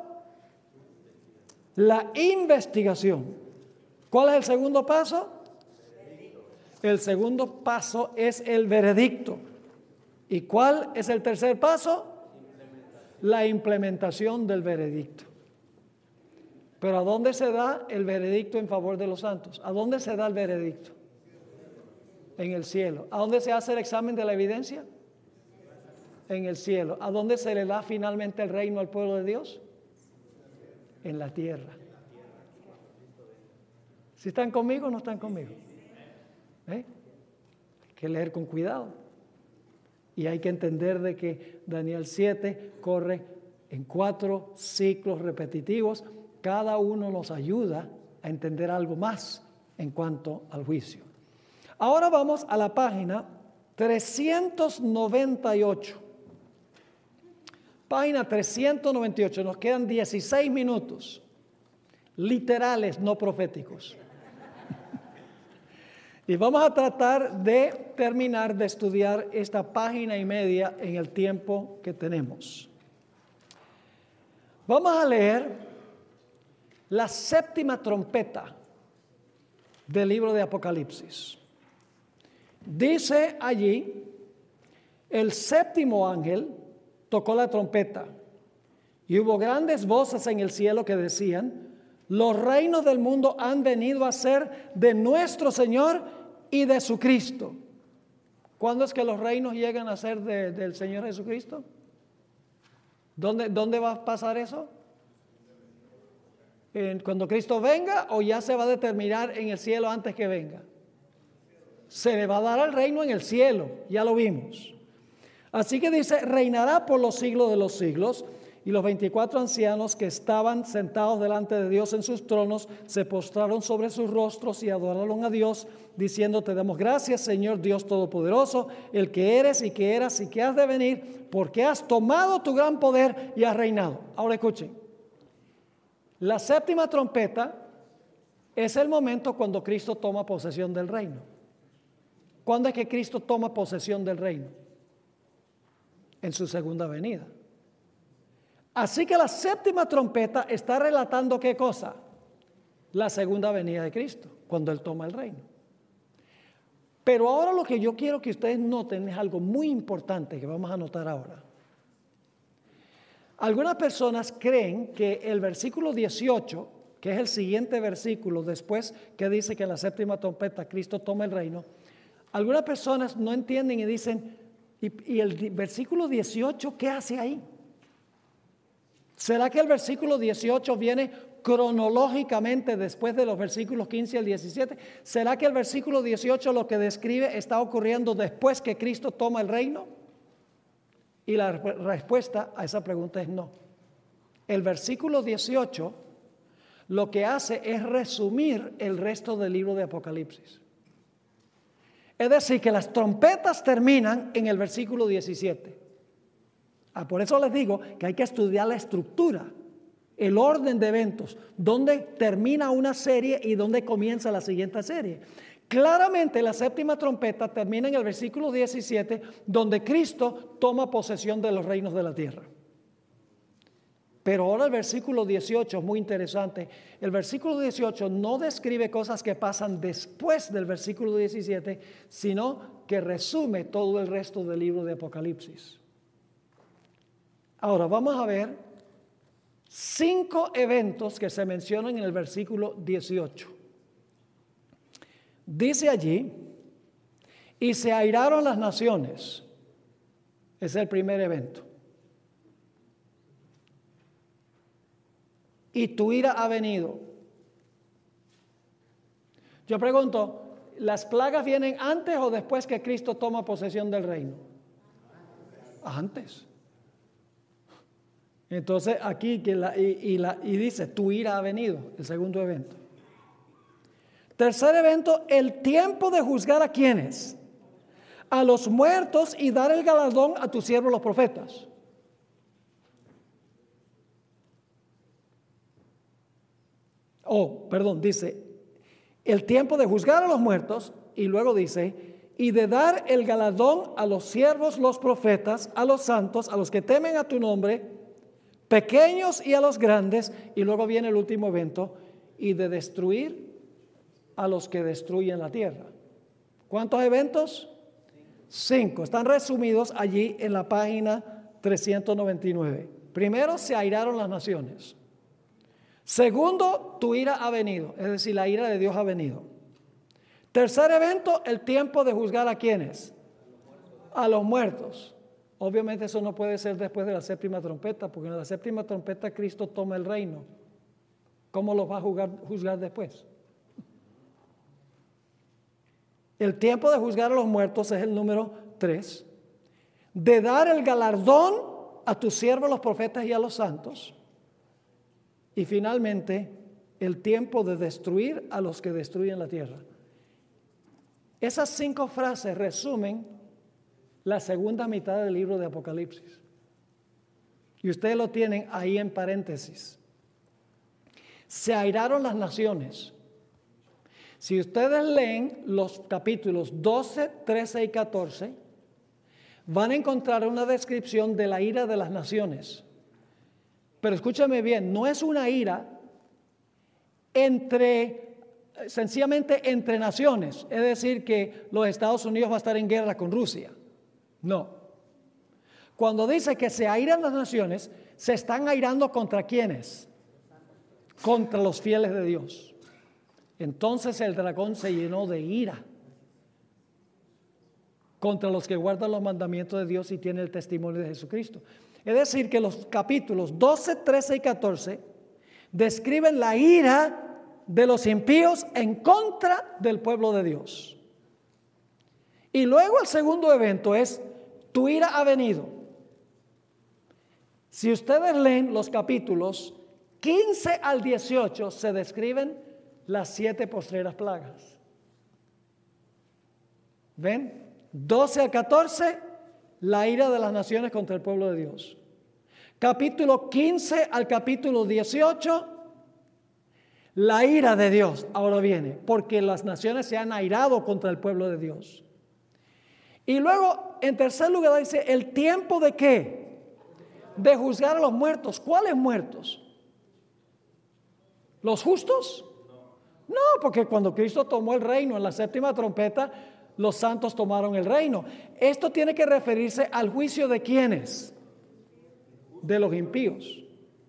La investigación. ¿Cuál es el segundo paso? El segundo paso es el veredicto. ¿Y cuál es el tercer paso? La implementación del veredicto. Pero ¿a dónde se da el veredicto en favor de los santos? ¿A dónde se da el veredicto? En el cielo. ¿A dónde se hace el examen de la evidencia? En el cielo. ¿A dónde se le da finalmente el reino al pueblo de Dios? En la tierra. ¿Si están conmigo o no están conmigo? Hay que leer con cuidado. Y hay que entender de que Daniel 7 corre en 4 ciclos repetitivos. Cada uno nos ayuda a entender algo más en cuanto al juicio. Ahora vamos a la página 398. Página 398. Nos quedan 16 minutos. Literales, no proféticos. Y vamos a tratar de terminar de estudiar esta página y media en el tiempo que tenemos. Vamos a leer la 7ª trompeta del libro de Apocalipsis. Dice allí, el 7º ángel tocó la trompeta y hubo grandes voces en el cielo que decían, los reinos del mundo han venido a ser de nuestro Señor y de su Cristo. ¿Cuándo es que los reinos llegan a ser del Señor Jesucristo? ¿Dónde va a pasar eso? ¿Cuando Cristo venga o ya se va a determinar en el cielo antes que venga? Se le va a dar al reino en el cielo, ya lo vimos. Así que dice, reinará por los siglos de los siglos. Y los 24 ancianos que estaban sentados delante de Dios en sus tronos se postraron sobre sus rostros y adoraron a Dios, diciendo, te damos gracias, Señor Dios Todopoderoso, el que eres y que eras y que has de venir, porque has tomado tu gran poder y has reinado. Ahora escuchen, la 7ª trompeta es el momento cuando Cristo toma posesión del reino. ¿Cuándo es que Cristo toma posesión del reino? En su segunda venida. Así que la 7ª trompeta está relatando ¿qué cosa? La segunda venida de Cristo, cuando Él toma el reino. Pero ahora lo que yo quiero que ustedes noten es algo muy importante que vamos a notar ahora. Algunas personas creen que el versículo 18, que es el siguiente versículo después que dice que en la 7ª trompeta Cristo toma el reino, algunas personas no entienden y dicen, ¿y el versículo 18 qué hace ahí? ¿Será que el versículo 18 viene cronológicamente después de los versículos 15 al 17? ¿Será que el versículo 18 lo que describe está ocurriendo después que Cristo toma el reino? Y la respuesta a esa pregunta es no. El versículo 18 lo que hace es resumir el resto del libro de Apocalipsis. Es decir, que las trompetas terminan en el versículo 17. Por eso les digo que hay que estudiar la estructura, el orden de eventos, dónde termina una serie y dónde comienza la siguiente serie. Claramente la 7ª trompeta termina en el versículo 17, donde Cristo toma posesión de los reinos de la tierra. Pero ahora el versículo 18 es muy interesante. El versículo 18 no describe cosas que pasan después del versículo 17, sino que resume todo el resto del libro de Apocalipsis. Ahora vamos a ver 5 eventos que se mencionan en el versículo 18. Dice allí, y se airaron las naciones. Es el primer evento. Y tu ira ha venido. Yo pregunto, ¿las plagas vienen antes o después que Cristo toma posesión del reino? Antes. Entonces aquí dice, tu ira ha venido, el segundo evento. Tercer evento, el tiempo de juzgar a quienes, a los muertos y dar el galardón a tus siervos los profetas. Dice, el tiempo de juzgar a los muertos, y luego dice, y de dar el galardón a los siervos los profetas, a los santos, a los que temen a tu nombre, pequeños y a los grandes, y luego viene el último evento, y de destruir a los que destruyen la tierra. ¿Cuántos eventos? 5. Están resumidos allí en la página 399. Primero, se airaron las naciones. Segundo, tu ira ha venido, es decir, la ira de Dios ha venido. Tercer evento, el tiempo de juzgar a quienes, a los muertos. Obviamente eso no puede ser después de la séptima trompeta, porque en la séptima trompeta Cristo toma el reino. ¿Cómo los va a juzgar después? El tiempo de juzgar a los muertos es el número 3. De dar el galardón a tus siervos los profetas y a los santos. Y finalmente, el tiempo de destruir a los que destruyen la tierra. Esas 5 frases resumen la segunda mitad del libro de Apocalipsis. Y ustedes lo tienen ahí en paréntesis. Se airaron las naciones. Si ustedes leen los capítulos 12, 13 y 14, van a encontrar una descripción de la ira de las naciones. Pero escúchame bien, no es una ira sencillamente entre naciones, es decir, que los Estados Unidos va a estar en guerra con Rusia. No. Cuando dice que se airan las naciones, se están airando ¿contra quiénes? Contra los fieles de Dios. Entonces el dragón se llenó de ira contra los que guardan los mandamientos de Dios y tienen el testimonio de Jesucristo. Es decir, que los capítulos 12, 13 y 14 describen la ira de los impíos en contra del pueblo de Dios. Y luego el segundo evento es, tu ira ha venido. Si ustedes leen los capítulos 15 al 18, se describen las 7 postreras plagas. ¿Ven? 12 al 14, la ira de las naciones contra el pueblo de Dios. Capítulo 15 al capítulo 18, la ira de Dios ahora viene, porque las naciones se han airado contra el pueblo de Dios. Y luego, en tercer lugar, dice, ¿el tiempo de qué? De juzgar a los muertos. ¿Cuáles muertos? ¿Los justos? No, porque cuando Cristo tomó el reino en la séptima trompeta, los santos tomaron el reino. Esto tiene que referirse al juicio de ¿quiénes? De los impíos.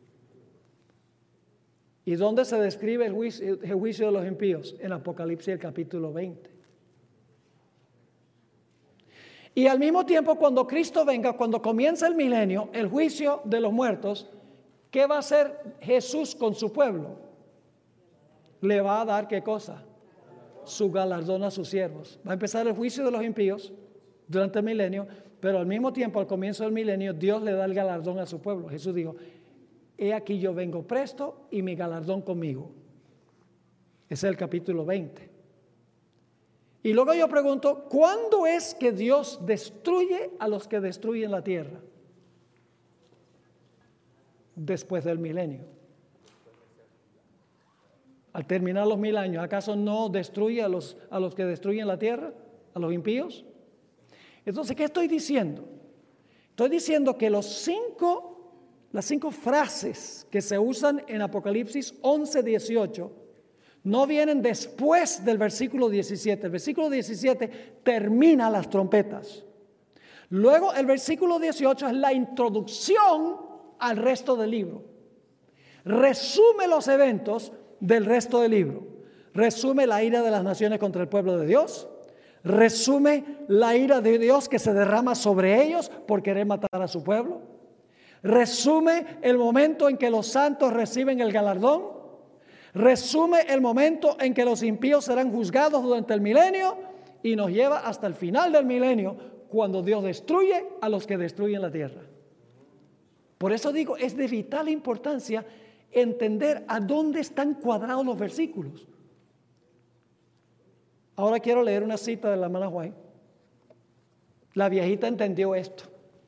¿Y dónde se describe el juicio de los impíos? En Apocalipsis, el capítulo 20. Y al mismo tiempo, cuando Cristo venga, cuando comienza el milenio, el juicio de los muertos, ¿qué va a hacer Jesús con su pueblo? Le va a dar ¿qué cosa? Su galardón a sus siervos. Va a empezar el juicio de los impíos durante el milenio, pero al mismo tiempo, al comienzo del milenio, Dios le da el galardón a su pueblo. Jesús dijo, he aquí yo vengo presto y mi galardón conmigo. Ese es el capítulo 20. Y luego yo pregunto, ¿cuándo es que Dios destruye a los que destruyen la tierra? Después del milenio. Al terminar los 1000 años, ¿acaso no destruye a los que destruyen la tierra? ¿A los impíos? Entonces, ¿qué estoy diciendo? Estoy diciendo que las 5 frases que se usan en Apocalipsis 11, 18 no vienen después del versículo 17. El versículo 17 termina las trompetas. Luego el versículo 18 es la introducción al resto del libro. Resume los eventos del resto del libro. Resume la ira de las naciones contra el pueblo de Dios. Resume la ira de Dios que se derrama sobre ellos por querer matar a su pueblo. Resume el momento en que los santos reciben el galardón. Resume el momento en que los impíos serán juzgados durante el milenio y nos lleva hasta el final del milenio, cuando Dios destruye a los que destruyen la tierra. Por eso digo, es de vital importancia entender a dónde están cuadrados los versículos. Ahora quiero leer una cita de la hermana White. La viejita entendió esto.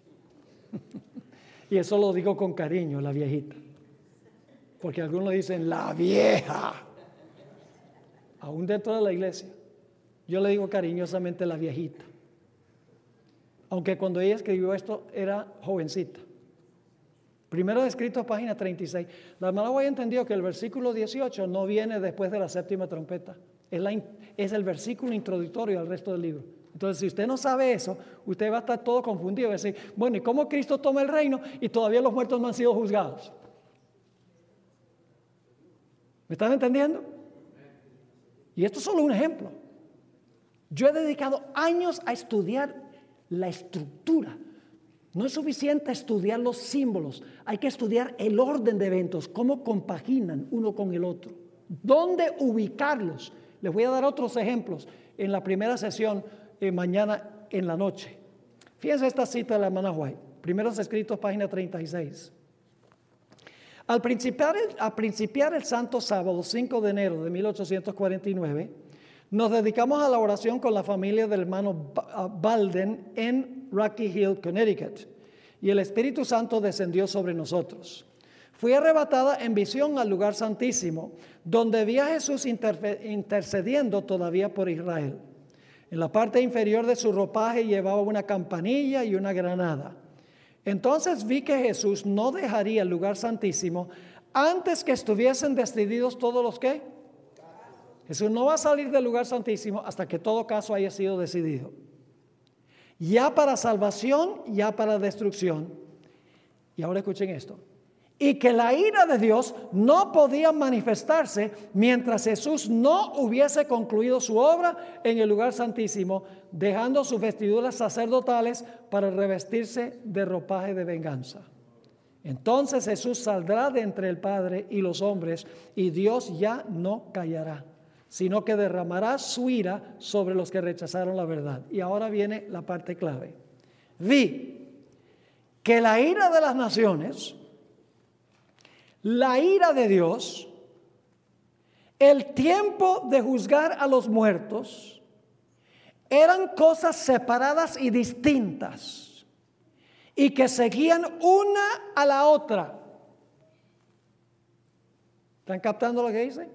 Y eso lo digo con cariño, la viejita. Porque algunos dicen, la vieja. Aún dentro de la iglesia. Yo le digo cariñosamente la viejita. Aunque cuando ella escribió esto era jovencita. Primero de Escritos, página 36. La hermana White entendió que el versículo 18 no viene después de la séptima trompeta. Es el versículo introductorio al resto del libro. Entonces, si usted no sabe eso, usted va a estar todo confundido. Va a decir, bueno, ¿y cómo Cristo toma el reino y todavía los muertos no han sido juzgados? ¿Me están entendiendo? Y esto es solo un ejemplo. Yo he dedicado años a estudiar la estructura. No es suficiente estudiar los símbolos, hay que estudiar el orden de eventos, cómo compaginan uno con el otro, dónde ubicarlos. Les voy a dar otros ejemplos en la primera sesión mañana en la noche. Fíjense esta cita de la hermana White, Primeros Escritos, página 36. Al principiar el Santo Sábado, 5 de enero de 1849, nos dedicamos a la oración con la familia del hermano Balden en Rocky Hill, Connecticut, y el Espíritu Santo descendió sobre nosotros. Fui arrebatada en visión al lugar santísimo, donde vi a Jesús intercediendo todavía por Israel. En la parte inferior de su ropaje llevaba una campanilla y una granada. Entonces vi que Jesús no dejaría el lugar santísimo antes que estuviesen decididos todos los que. Jesús no va a salir del lugar santísimo hasta que todo caso haya sido decidido. Ya para salvación, ya para destrucción. Y ahora escuchen esto. Y que la ira de Dios no podía manifestarse mientras Jesús no hubiese concluido su obra en el lugar santísimo, dejando sus vestiduras sacerdotales para revestirse de ropaje de venganza. Entonces Jesús saldrá de entre el Padre y los hombres, y Dios ya no callará, sino que derramará su ira sobre los que rechazaron la verdad. Y ahora viene la parte clave. Vi que la ira de las naciones, la ira de Dios, el tiempo de juzgar a los muertos, eran cosas separadas y distintas, y que seguían una a la otra. ¿Están captando lo que dice?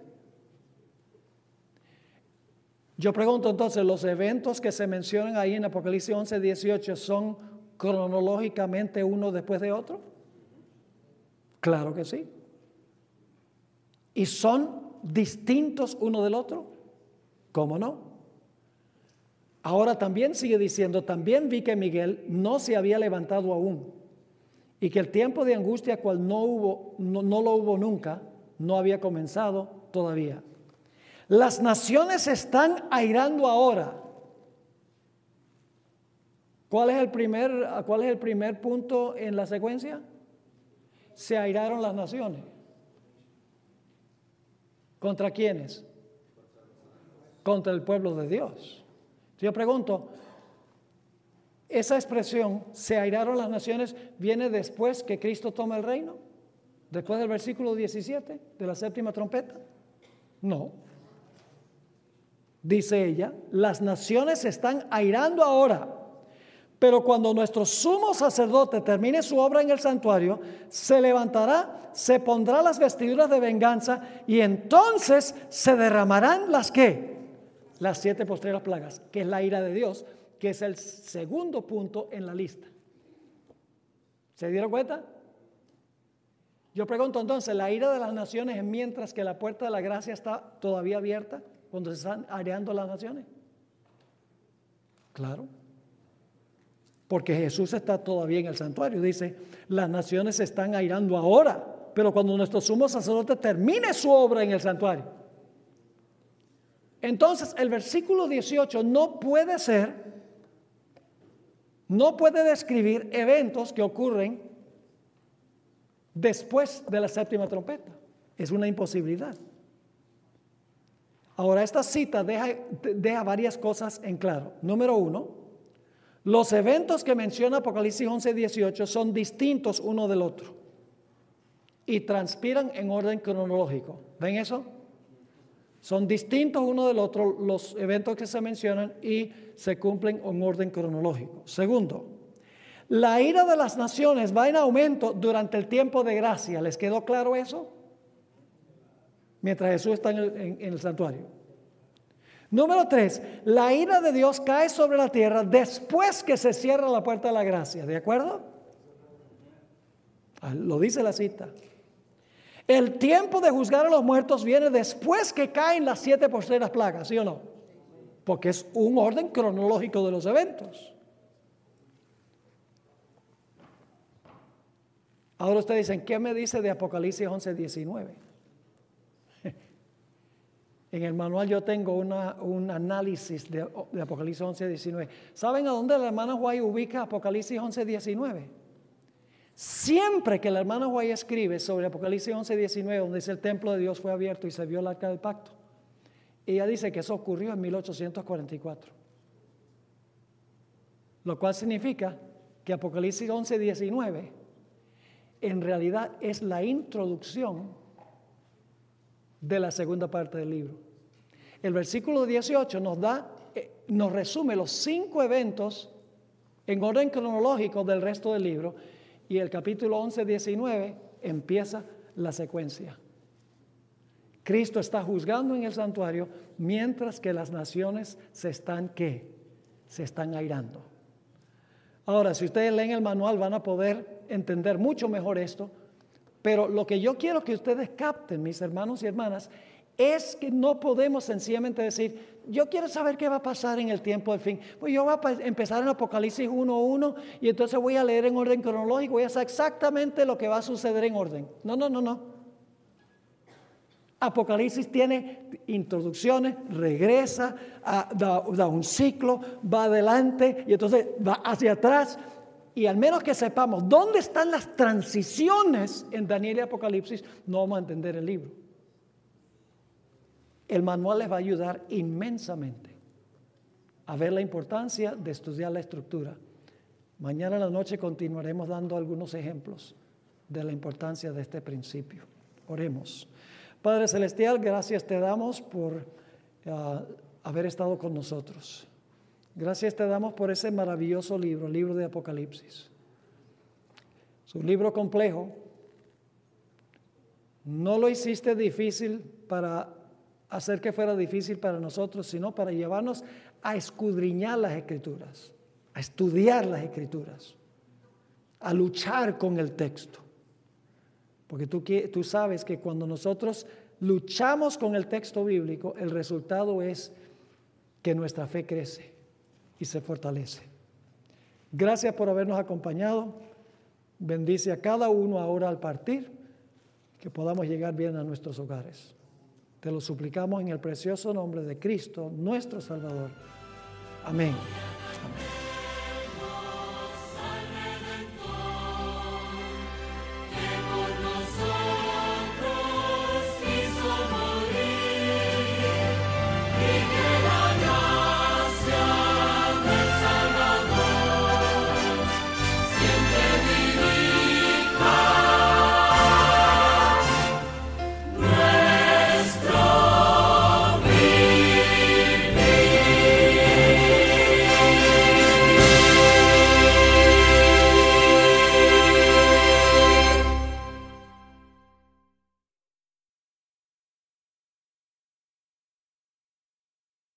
Yo pregunto entonces, ¿los eventos que se mencionan ahí en Apocalipsis 11, 18 son cronológicamente uno después de otro? Claro que sí. ¿Y son distintos uno del otro? ¿Cómo no? Ahora también sigue diciendo, también vi que Miguel no se había levantado aún, y que el tiempo de angustia cual no lo hubo nunca, no había comenzado todavía. Las naciones se están airando ahora. ¿Cuál es el primer punto en la secuencia? Se airaron las naciones. ¿Contra quiénes? Contra el pueblo de Dios. Yo pregunto, ¿esa expresión, se airaron las naciones, viene después que Cristo toma el reino? ¿Después del versículo 17 de la séptima trompeta? No. Dice ella, las naciones se están airando ahora, pero cuando nuestro sumo sacerdote termine su obra en el santuario, se levantará, se pondrá las vestiduras de venganza, y entonces se derramarán las ¿qué? Las 7 postreras plagas, que es la ira de Dios, que es el segundo punto en la lista. ¿Se dieron cuenta? Yo pregunto entonces, ¿la ira de las naciones es mientras que la puerta de la gracia está todavía abierta, cuando se están aireando las naciones? Claro. Porque Jesús está todavía en el santuario. Dice, las naciones se están airando ahora, pero cuando nuestro sumo sacerdote termine su obra en el santuario. Entonces el versículo 18 no puede describir eventos que ocurren después de la séptima trompeta. Es una imposibilidad. Ahora, esta cita deja varias cosas en claro. Número uno, los eventos que menciona Apocalipsis 11:18 son distintos uno del otro y transpiran en orden cronológico. ¿Ven eso? Son distintos uno del otro los eventos que se mencionan y se cumplen en orden cronológico. Segundo, la ira de las naciones va en aumento durante el tiempo de gracia. ¿Les quedó claro eso? Mientras Jesús está en el santuario. Número 3, la ira de Dios cae sobre la tierra después que se cierra la puerta de la gracia. ¿De acuerdo? Lo dice la cita. El tiempo de juzgar a los muertos viene después que caen las 7 postreras plagas, ¿sí o no? Porque es un orden cronológico de los eventos. Ahora ustedes dicen, ¿qué me dice de Apocalipsis 11:19? En el manual yo tengo un análisis de Apocalipsis 11:19. ¿Saben a dónde la hermana White ubica Apocalipsis 11:19? Siempre que la hermana White escribe sobre Apocalipsis 11:19, donde dice el templo de Dios fue abierto y se vio el arca del pacto, ella dice que eso ocurrió en 1844. Lo cual significa que Apocalipsis 11:19 en realidad es la introducción de la segunda parte del libro. El versículo 18 nos resume los 5 eventos en orden cronológico del resto del libro, y el capítulo 11:19 empieza la secuencia. Cristo está juzgando en el santuario mientras que las naciones se están airando. Ahora, si ustedes leen el manual van a poder entender mucho mejor esto, pero lo que yo quiero que ustedes capten, mis hermanos y hermanas, es que no podemos sencillamente decir, yo quiero saber qué va a pasar en el tiempo del fin. Pues yo voy a empezar en Apocalipsis 1:1 y entonces voy a leer en orden cronológico, voy a saber exactamente lo que va a suceder en orden. No. Apocalipsis tiene introducciones, regresa, da un ciclo, va adelante y entonces va hacia atrás. Y al menos que sepamos dónde están las transiciones en Daniel y Apocalipsis, no vamos a entender el libro. El manual les va a ayudar inmensamente a ver la importancia de estudiar la estructura. Mañana en la noche continuaremos dando algunos ejemplos de la importancia de este principio. Oremos. Padre Celestial, gracias te damos por haber estado con nosotros. Gracias te damos por ese maravilloso libro, el libro de Apocalipsis. Es un libro complejo. No lo hiciste difícil para hacer que fuera difícil para nosotros, sino para llevarnos a escudriñar las Escrituras, a estudiar las Escrituras, a luchar con el texto. Porque tú sabes que cuando nosotros luchamos con el texto bíblico, el resultado es que nuestra fe crece y se fortalece. Gracias por habernos acompañado. Bendice a cada uno ahora al partir, que podamos llegar bien a nuestros hogares. Te lo suplicamos en el precioso nombre de Cristo, nuestro Salvador. Amén. Amén.